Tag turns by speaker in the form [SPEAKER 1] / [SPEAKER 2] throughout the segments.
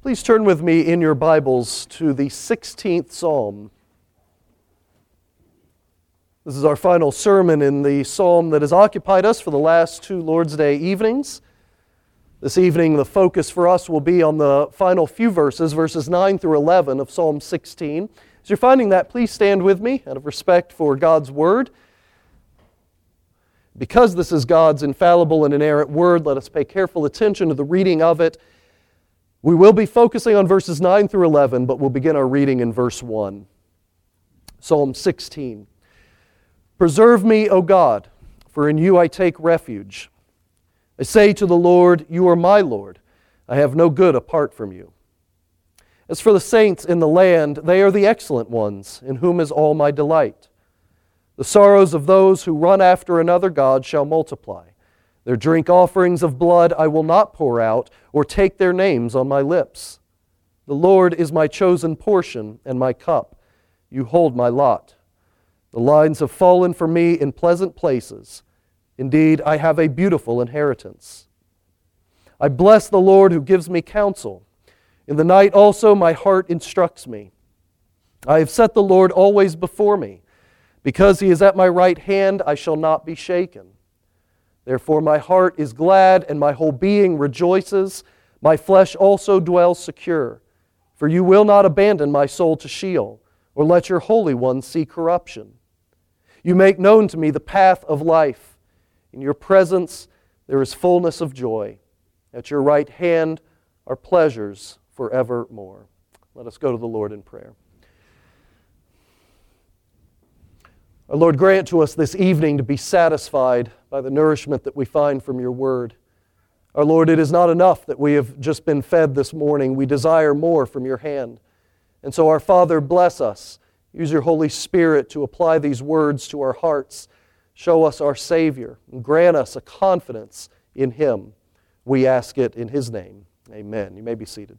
[SPEAKER 1] Please turn with me in your Bibles to the 16th Psalm. This is our final sermon in the psalm that has occupied us for the last two Lord's Day evenings. This evening, the focus for us will be on the final few verses, verses 9 through 11 of Psalm 16. As you're finding that, please stand with me out of respect for God's Word. Because this is God's infallible and inerrant Word, let us pay careful attention to the reading of it. We will be focusing on verses 9 through 11, but we'll begin our reading in verse 1. Psalm 16. Preserve me, O God, for in you I take refuge. I say to the Lord, you are my Lord. I have no good apart from you. As for the saints in the land, they are the excellent ones, in whom is all my delight. The sorrows of those who run after another god shall multiply. Their drink offerings of blood I will not pour out, or take their names on my lips. The Lord is my chosen portion and my cup. You hold my lot. The lines have fallen for me in pleasant places. Indeed, I have a beautiful inheritance. I bless the Lord who gives me counsel. In the night also my heart instructs me. I have set the Lord always before me. Because he is at my right hand, I shall not be shaken. Therefore my heart is glad, and my whole being rejoices. My flesh also dwells secure. For you will not abandon my soul to Sheol, or let your Holy One see corruption. You make known to me the path of life. In your presence there is fullness of joy. At your right hand are pleasures forevermore. Let us go to the Lord in prayer. Our Lord, grant to us this evening to be satisfied by the nourishment that we find from your word. Our Lord, it is not enough that we have just been fed this morning. We desire more from your hand. And so, our Father, bless us. Use your Holy Spirit to apply these words to our hearts. Show us our Savior and grant us a confidence in him. We ask it in his name. Amen. You may be seated.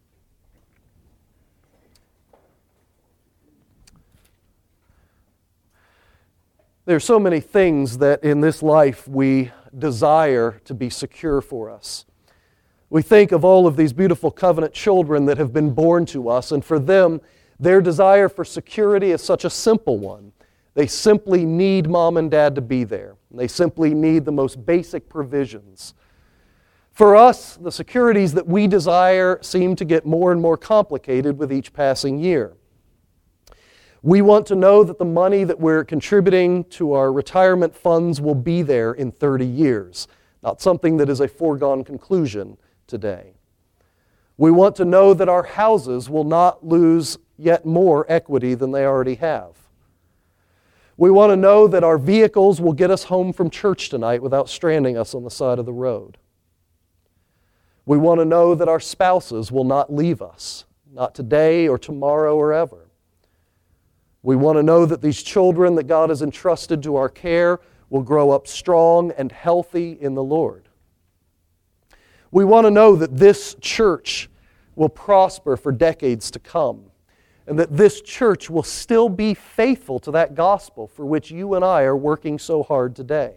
[SPEAKER 1] There are so many things that in this life we desire to be secure for us. We think of all of these beautiful covenant children that have been born to us, and for them, their desire for security is such a simple one. They simply need mom and dad to be there. They simply need the most basic provisions. For us, the securities that we desire seem to get more and more complicated with each passing year. We want to know that the money that we're contributing to our retirement funds will be there in 30 years, not something that is a foregone conclusion today. We want to know that our houses will not lose yet more equity than they already have. We want to know that our vehicles will get us home from church tonight without stranding us on the side of the road. We want to know that our spouses will not leave us, not today or tomorrow or ever. We want to know that these children that God has entrusted to our care will grow up strong and healthy in the Lord. We want to know that this church will prosper for decades to come, and that this church will still be faithful to that gospel for which you and I are working so hard today.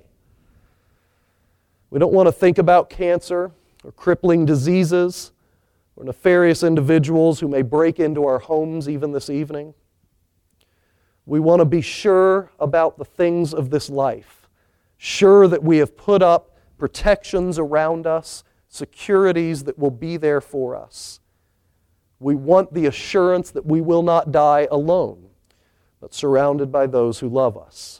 [SPEAKER 1] We don't want to think about cancer or crippling diseases or nefarious individuals who may break into our homes even this evening. We want to be sure about the things of this life, sure that we have put up protections around us, securities that will be there for us. We want the assurance that we will not die alone, but surrounded by those who love us.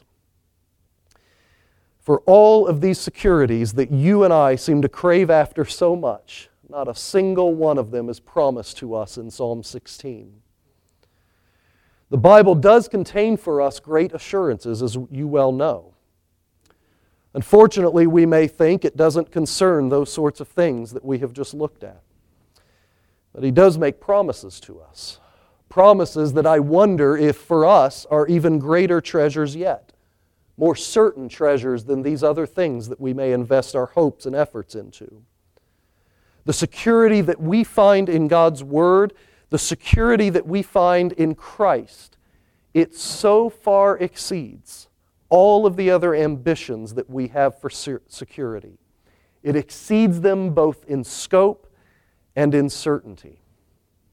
[SPEAKER 1] For all of these securities that you and I seem to crave after so much, not a single one of them is promised to us in Psalm 16. The Bible does contain for us great assurances, as you well know. Unfortunately, we may think it doesn't concern those sorts of things that we have just looked at. But he does make promises to us. Promises that I wonder if for us are even greater treasures yet. More certain treasures than these other things that we may invest our hopes and efforts into. The security that we find in God's Word, the security that we find in Christ, it so far exceeds all of the other ambitions that we have for security. It exceeds them both in scope and in certainty.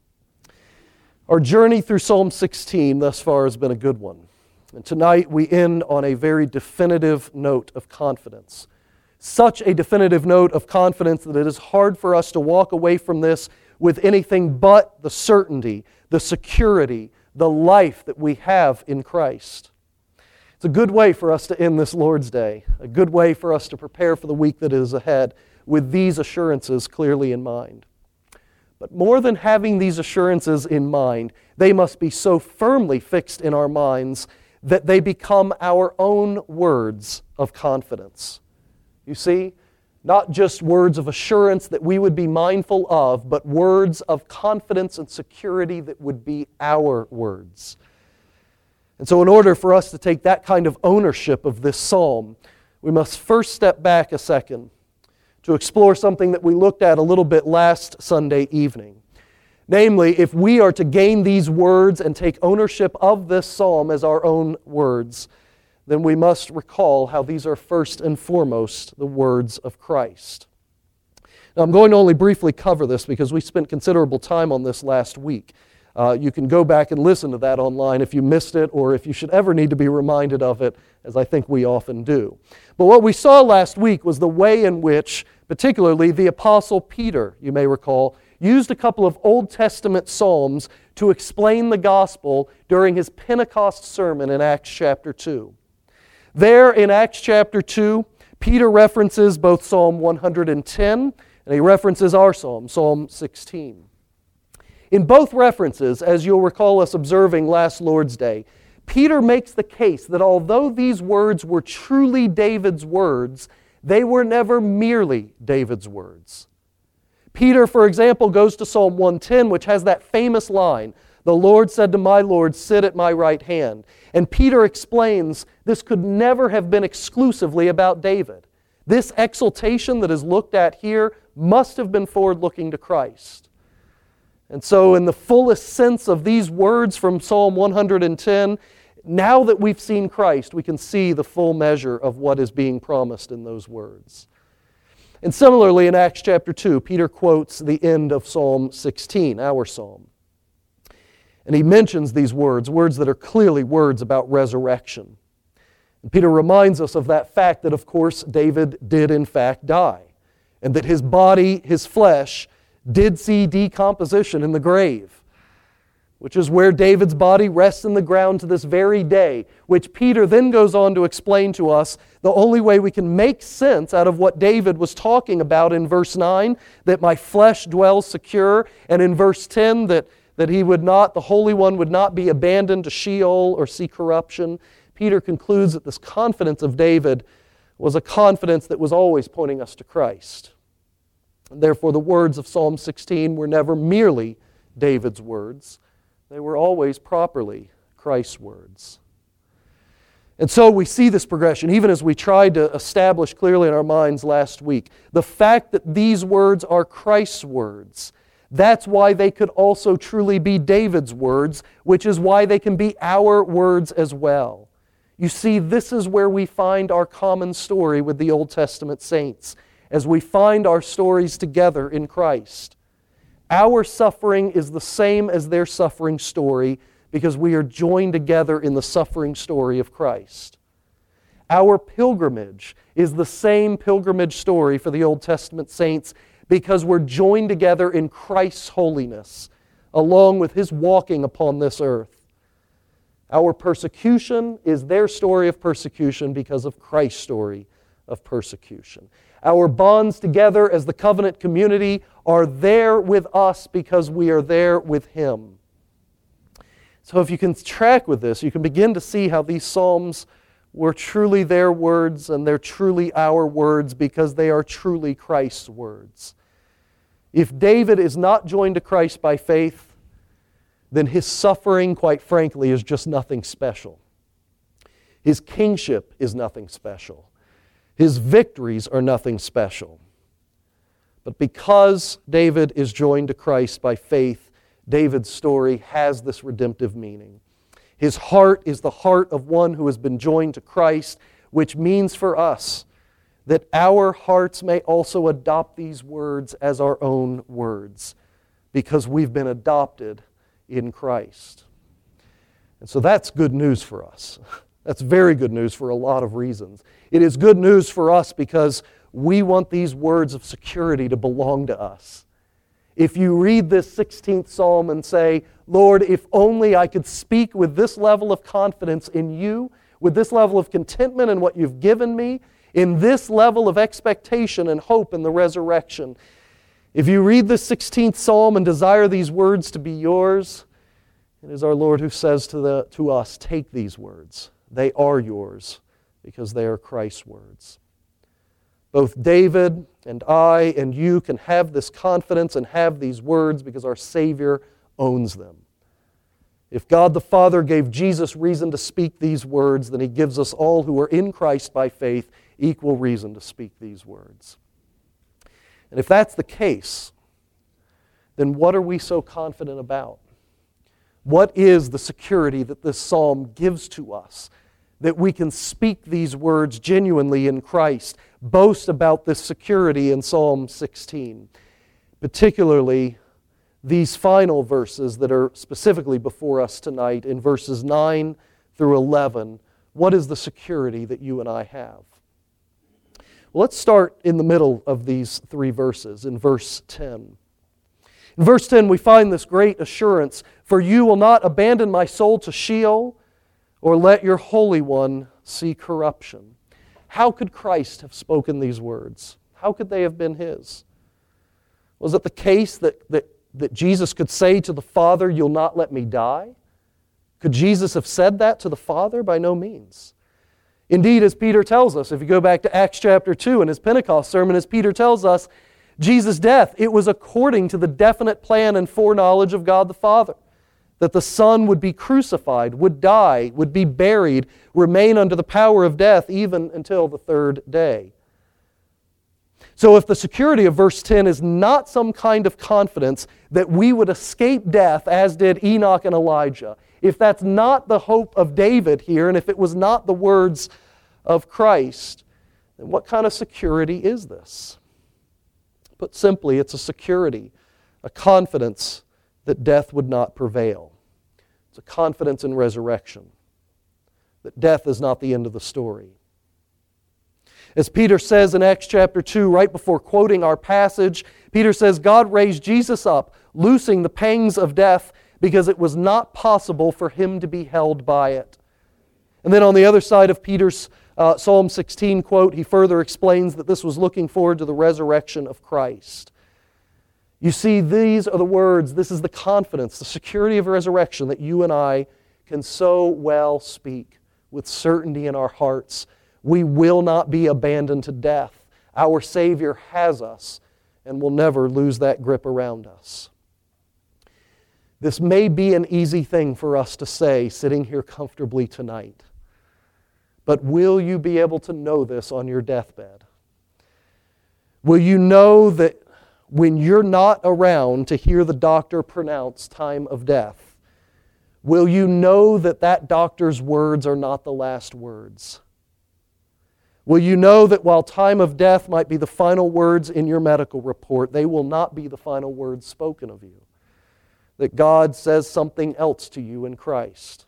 [SPEAKER 1] Our journey through Psalm 16 thus far has been a good one. And tonight we end on a very definitive note of confidence. Such a definitive note of confidence that it is hard for us to walk away from this with anything but the certainty, the security, the life that we have in Christ. It's a good way for us to end this Lord's Day, a good way for us to prepare for the week that is ahead with these assurances clearly in mind. But more than having these assurances in mind, they must be so firmly fixed in our minds that they become our own words of confidence. You see, not just words of assurance that we would be mindful of, but words of confidence and security that would be our words. And so in order for us to take that kind of ownership of this psalm, we must first step back a second to explore something that we looked at a little bit last Sunday evening. Namely, if we are to gain these words and take ownership of this psalm as our own words, then we must recall how these are first and foremost the words of Christ. Now, I'm going to only briefly cover this because we spent considerable time on this last week. You can go back and listen to that online if you missed it or if you should ever need to be reminded of it, as I think we often do. But what we saw last week was the way in which, particularly the Apostle Peter, you may recall, used a couple of Old Testament psalms to explain the gospel during his Pentecost sermon in Acts chapter 2. There in Acts chapter 2, Peter references both Psalm 110 and he references our psalm, Psalm 16. In both references, as you'll recall us observing last Lord's Day, Peter makes the case that although these words were truly David's words, they were never merely David's words. Peter, for example, goes to Psalm 110, which has that famous line, "The Lord said to my Lord, sit at my right hand." And Peter explains this could never have been exclusively about David. This exaltation that is looked at here must have been forward-looking to Christ. And so in the fullest sense of these words from Psalm 110, now that we've seen Christ, we can see the full measure of what is being promised in those words. And similarly in Acts chapter 2, Peter quotes the end of Psalm 16, our psalm. And he mentions these words that are clearly words about resurrection. And Peter reminds us of that fact that, of course, David did in fact die, and that his body, his flesh, did see decomposition in the grave, which is where David's body rests in the ground to this very day, which Peter then goes on to explain to us the only way we can make sense out of what David was talking about in verse 9, that my flesh dwells secure, and in verse 10, that he would not, the Holy One would not be abandoned to Sheol or see corruption. Peter concludes that this confidence of David was a confidence that was always pointing us to Christ. And therefore, the words of Psalm 16 were never merely David's words. They were always properly Christ's words. And so we see this progression, even as we tried to establish clearly in our minds last week. The fact that these words are Christ's words, that's why they could also truly be David's words, which is why they can be our words as well. You see, this is where we find our common story with the Old Testament saints, as we find our stories together in Christ. Our suffering is the same as their suffering story because we are joined together in the suffering story of Christ. Our pilgrimage is the same pilgrimage story for the Old Testament saints because we're joined together in Christ's holiness, along with His walking upon this earth. Our persecution is their story of persecution because of Christ's story of persecution. Our bonds together as the covenant community are there with us because we are there with Him. So if you can track with this, you can begin to see how these Psalms were truly their words and they're truly our words because they are truly Christ's words. If David is not joined to Christ by faith, then his suffering, quite frankly, is just nothing special. His kingship is nothing special. His victories are nothing special. But because David is joined to Christ by faith, David's story has this redemptive meaning. His heart is the heart of one who has been joined to Christ, which means for us that our hearts may also adopt these words as our own words, because we've been adopted in Christ. And so that's good news for us. That's very good news for a lot of reasons. It is good news for us because we want these words of security to belong to us. If you read this 16th Psalm and say, Lord, if only I could speak with this level of confidence in you, with this level of contentment in what you've given me, in this level of expectation and hope in the resurrection. If you read the 16th Psalm and desire these words to be yours, it is our Lord who says to us, take these words. They are yours because they are Christ's words. Both David and I and you can have this confidence and have these words because our Savior owns them. If God the Father gave Jesus reason to speak these words, then He gives us all who are in Christ by faith equal reason to speak these words. And if that's the case, then what are we so confident about? What is the security that this psalm gives to us? That we can speak these words genuinely in Christ, boast about this security in Psalm 16. Particularly these final verses that are specifically before us tonight in verses 9 through 11. What is the security that you and I have? Well, let's start in the middle of these three verses, in verse 10. In verse 10, we find this great assurance, for you will not abandon my soul to Sheol, or let your Holy One see corruption. How could Christ have spoken these words? How could they have been His? Was it the case that Jesus could say to the Father, you'll not let me die? Could Jesus have said that to the Father? By no means. Indeed, as Peter tells us, if you go back to Acts chapter 2 in his Pentecost sermon, as Peter tells us, Jesus' death, it was according to the definite plan and foreknowledge of God the Father, that the Son would be crucified, would die, would be buried, remain under the power of death even until the third day. So if the security of verse 10 is not some kind of confidence that we would escape death as did Enoch and Elijah, if that's not the hope of David here, and if it was not the words of Christ, then what kind of security is this? Put simply, it's a security, a confidence that death would not prevail. It's a confidence in resurrection, that death is not the end of the story. As Peter says in Acts chapter 2, right before quoting our passage, Peter says, God raised Jesus up, loosing the pangs of death, because it was not possible for Him to be held by it. And then on the other side of Peter's Psalm 16 quote, he further explains that this was looking forward to the resurrection of Christ. You see, these are the words, this is the confidence, the security of resurrection that you and I can so well speak with certainty in our hearts. We will not be abandoned to death. Our Savior has us and will never lose that grip around us. This may be an easy thing for us to say sitting here comfortably tonight. But will you be able to know this on your deathbed? Will you know that when you're not around to hear the doctor pronounce time of death, will you know that that doctor's words are not the last words? Will you know that while time of death might be the final words in your medical report, they will not be the final words spoken of you? That God says something else to you in Christ.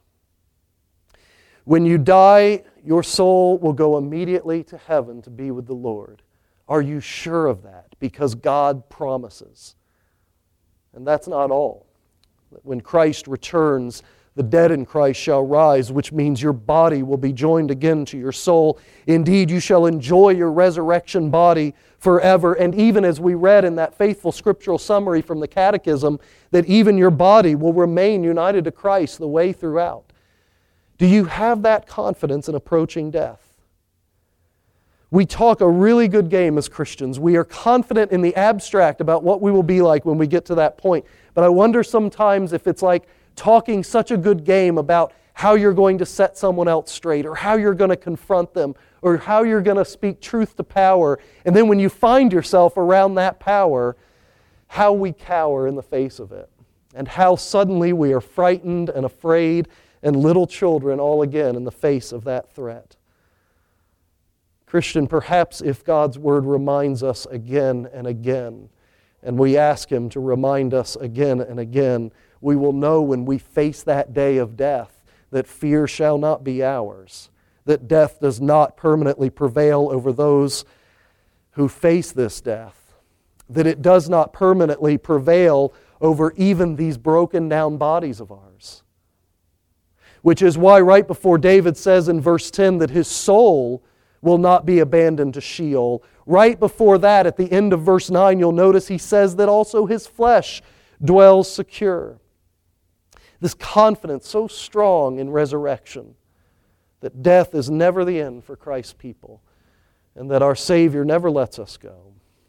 [SPEAKER 1] When you die, your soul will go immediately to heaven to be with the Lord. Are you sure of that? Because God promises. And that's not all. When Christ returns, the dead in Christ shall rise, which means your body will be joined again to your soul. Indeed, you shall enjoy your resurrection body forever. And even as we read in that faithful scriptural summary from the Catechism, that even your body will remain united to Christ the way throughout. Do you have that confidence in approaching death? We talk a really good game as Christians. We are confident in the abstract about what we will be like when we get to that point. But I wonder sometimes if it's like talking such a good game about how you're going to set someone else straight, or how you're going to confront them, or how you're going to speak truth to power. And then when you find yourself around that power, how we cower in the face of it. And how suddenly we are frightened and afraid and little children all again in the face of that threat. Christian, perhaps if God's Word reminds us again and again, and we ask Him to remind us again and again, we will know when we face that day of death that fear shall not be ours, that death does not permanently prevail over those who face this death, that it does not permanently prevail over even these broken down bodies of ours. Which is why right before David says in verse 10 that his soul will not be abandoned to Sheol, right before that at the end of verse 9 you'll notice he says that also his flesh dwells secure. This confidence so strong in resurrection that death is never the end for Christ's people and that our Savior never lets us go.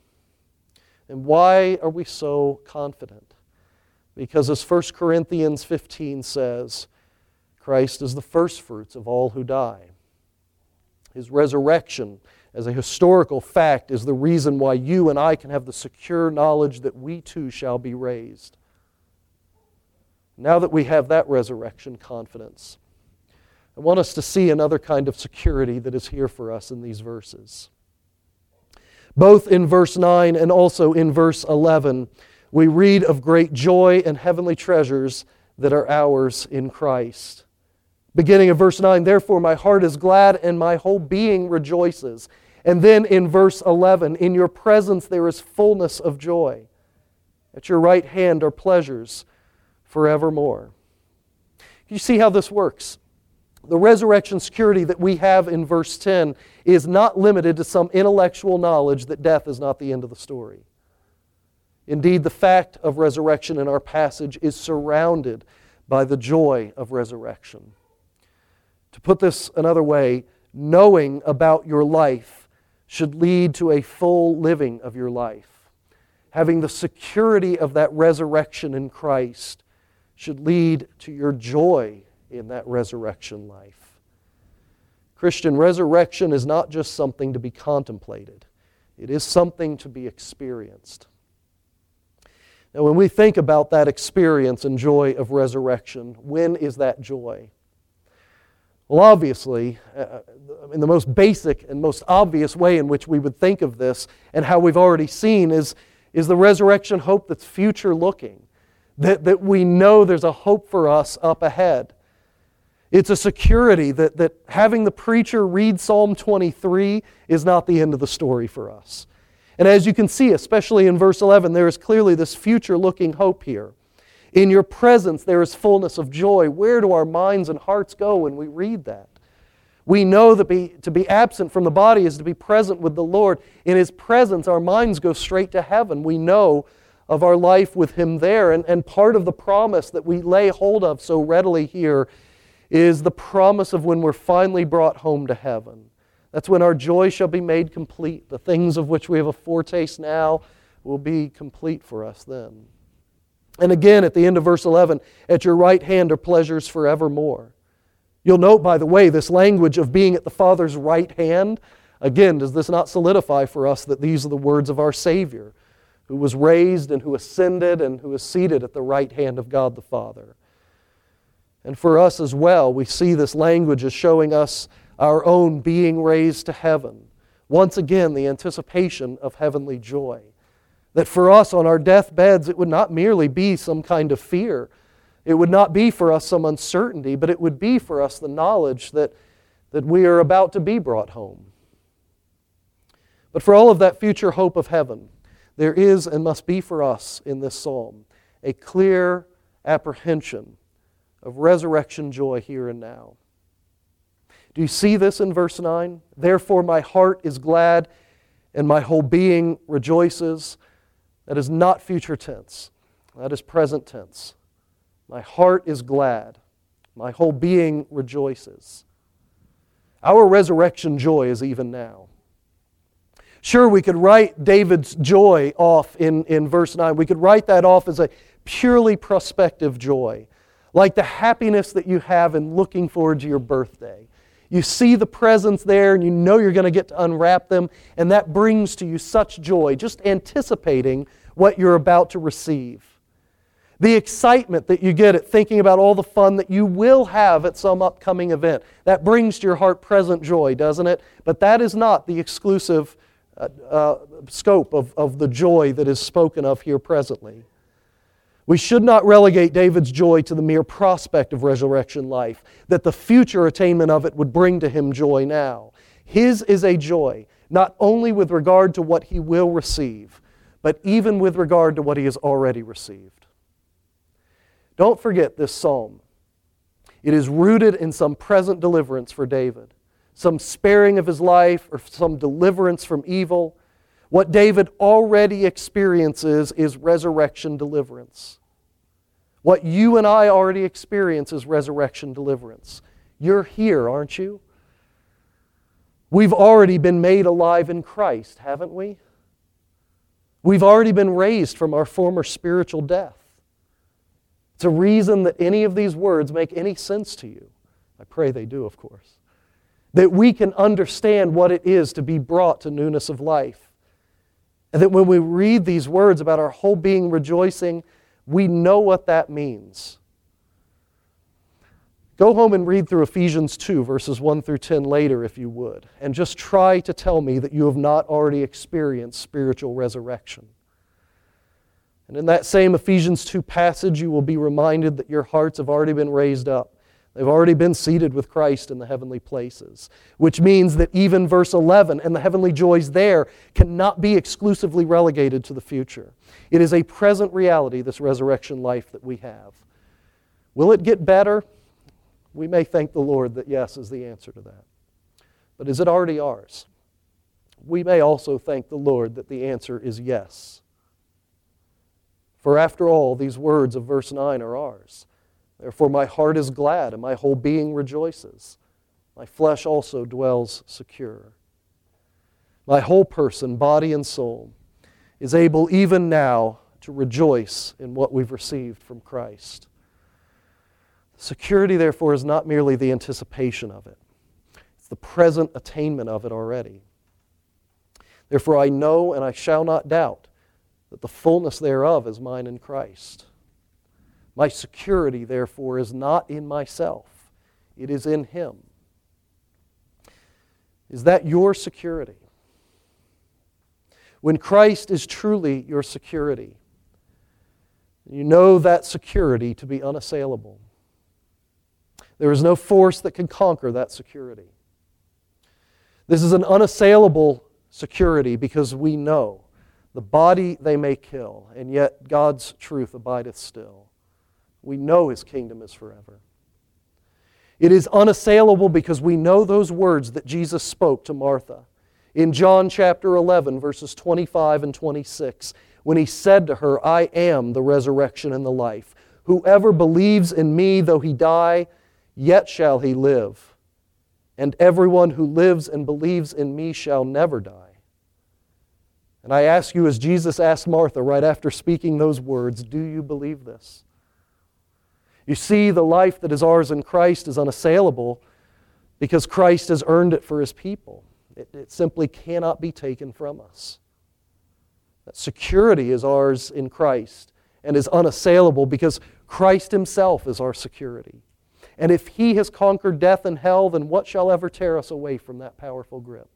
[SPEAKER 1] And why are we so confident? Because as 1 Corinthians 15 says, Christ is the firstfruits of all who die. His resurrection as a historical fact is the reason why you and I can have the secure knowledge that we too shall be raised. Now that we have that resurrection confidence, I want us to see another kind of security that is here for us in these verses. Both in verse 9 and also in verse 11, we read of great joy and heavenly treasures that are ours in Christ. Beginning of verse 9, therefore my heart is glad and my whole being rejoices. And then in verse 11, in your presence there is fullness of joy. At your right hand are pleasures forevermore. You see how this works? The resurrection security that we have in verse 10 is not limited to some intellectual knowledge that death is not the end of the story. Indeed, the fact of resurrection in our passage is surrounded by the joy of resurrection. To put this another way, knowing about your life should lead to a full living of your life. Having the security of that resurrection in Christ should lead to your joy in that resurrection life. Christian, resurrection is not just something to be contemplated. It is something to be experienced. Now, when we think about that experience and joy of resurrection, when is that joy? Well, obviously, in the most basic and most obvious way in which we would think of this, and how we've already seen, is the resurrection hope that's future-looking. That we know there's a hope for us up ahead. It's a security that having the preacher read Psalm 23 is not the end of the story for us. And as you can see, especially in verse 11, there is clearly this future-looking hope here. In your presence there is fullness of joy. Where do our minds and hearts go when we read that? We know that to be absent from the body is to be present with the Lord. In His presence our minds go straight to heaven. We know of our life with Him there. And part of the promise that we lay hold of so readily here is the promise of when we're finally brought home to heaven. That's when our joy shall be made complete. The things of which we have a foretaste now will be complete for us then. And again, at the end of verse 11, at your right hand are pleasures forevermore. You'll note, by the way, this language of being at the Father's right hand. Again, does this not solidify for us that these are the words of our Savior, who was raised and who ascended and who is seated at the right hand of God the Father? And for us as well, we see this language as showing us our own being raised to heaven. Once again, the anticipation of heavenly joy. That for us on our deathbeds, it would not merely be some kind of fear. It would not be for us some uncertainty, but it would be for us the knowledge that we are about to be brought home. But for all of that future hope of heaven, there is and must be for us in this psalm a clear apprehension of resurrection joy here and now. Do you see this in verse 9? Therefore my heart is glad and my whole being rejoices. That is not future tense. That is present tense. My heart is glad. My whole being rejoices. Our resurrection joy is even now. Sure, we could write David's joy off in verse 9. We could write that off as a purely prospective joy, like the happiness that you have in looking forward to your birthday. You see the presents there and you know you're going to get to unwrap them, and that brings to you such joy, just anticipating what you're about to receive. The excitement that you get at thinking about all the fun that you will have at some upcoming event, that brings to your heart present joy, doesn't it? But that is not the exclusive scope of the joy that is spoken of here presently. We should not relegate David's joy to the mere prospect of resurrection life, that the future attainment of it would bring to him joy now. His is a joy, not only with regard to what he will receive, but even with regard to what he has already received. Don't forget this psalm. It is rooted in some present deliverance for David, some sparing of his life or some deliverance from evil. What David already experiences is resurrection deliverance. What you and I already experience is resurrection deliverance. You're here, aren't you? We've already been made alive in Christ, haven't we? We've already been raised from our former spiritual death. It's a reason that any of these words make any sense to you. I pray they do, of course. That we can understand what it is to be brought to newness of life. And that when we read these words about our whole being rejoicing, we know what that means. Go home and read through Ephesians 2, verses 1 through 10 later if you would, and just try to tell me that you have not already experienced spiritual resurrection. And in that same Ephesians 2 passage, you will be reminded that your hearts have already been raised up. They've already been seated with Christ in the heavenly places, which means that even verse 11 and the heavenly joys there cannot be exclusively relegated to the future. It is a present reality, this resurrection life that we have. Will it get better? We may thank the Lord that yes is the answer to that. But is it already ours? We may also thank the Lord that the answer is yes. For after all, these words of verse 9 are ours. Therefore my heart is glad and my whole being rejoices. My flesh also dwells secure. My whole person, body and soul, is able even now to rejoice in what we've received from Christ. Security, therefore, is not merely the anticipation of it. It's the present attainment of it already. Therefore I know and I shall not doubt that the fullness thereof is mine in Christ. My security, therefore, is not in myself. It is in Him. Is that your security? When Christ is truly your security, you know that security to be unassailable. There is no force that can conquer that security. This is an unassailable security because we know the body they may kill, and yet God's truth abideth still. We know His kingdom is forever. It is unassailable because we know those words that Jesus spoke to Martha in John chapter 11, verses 25 and 26, when He said to her, I am the resurrection and the life. Whoever believes in Me, though he die, yet shall he live. And everyone who lives and believes in Me shall never die. And I ask you, as Jesus asked Martha right after speaking those words, do you believe this? You see, the life that is ours in Christ is unassailable because Christ has earned it for His people. It simply cannot be taken from us. That security is ours in Christ and is unassailable because Christ Himself is our security. And if He has conquered death and hell, then what shall ever tear us away from that powerful grip?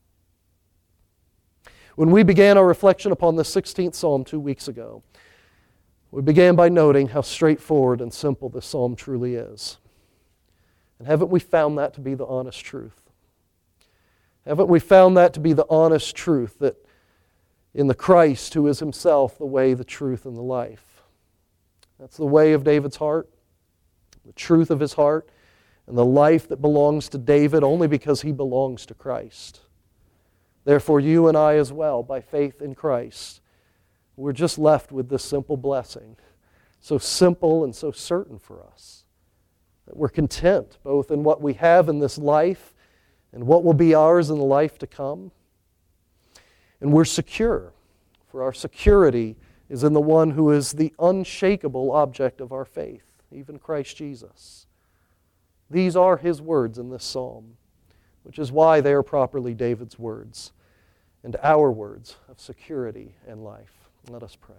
[SPEAKER 1] When we began our reflection upon the 16th Psalm 2 weeks ago, we began by noting how straightforward and simple this psalm truly is. And haven't we found that to be the honest truth? Haven't we found that to be the honest truth, that in the Christ who is Himself the way, the truth, and the life? That's the way of David's heart, the truth of his heart, and the life that belongs to David only because he belongs to Christ. Therefore, you and I as well, by faith in Christ, we're just left with this simple blessing, so simple and so certain for us, that we're content both in what we have in this life and what will be ours in the life to come. And we're secure, for our security is in the one who is the unshakable object of our faith, even Christ Jesus. These are His words in this psalm, which is why they are properly David's words and our words of security and life. Let us pray.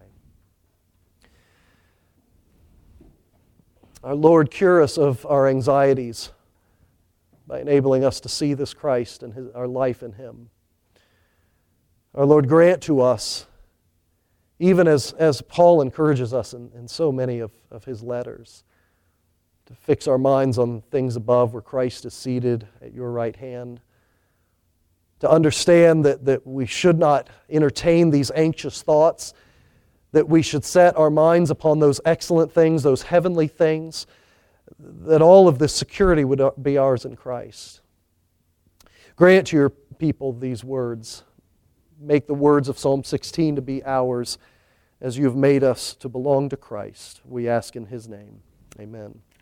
[SPEAKER 1] Our Lord, cure us of our anxieties by enabling us to see this Christ and our life in Him. Our Lord, grant to us even as Paul encourages us in so many of his letters, to fix our minds on things above where Christ is seated at your right hand, to understand that we should not entertain these anxious thoughts, that we should set our minds upon those excellent things, those heavenly things, that all of this security would be ours in Christ. Grant to your people these words. Make the words of Psalm 16 to be ours as you have made us to belong to Christ. We ask in His name. Amen.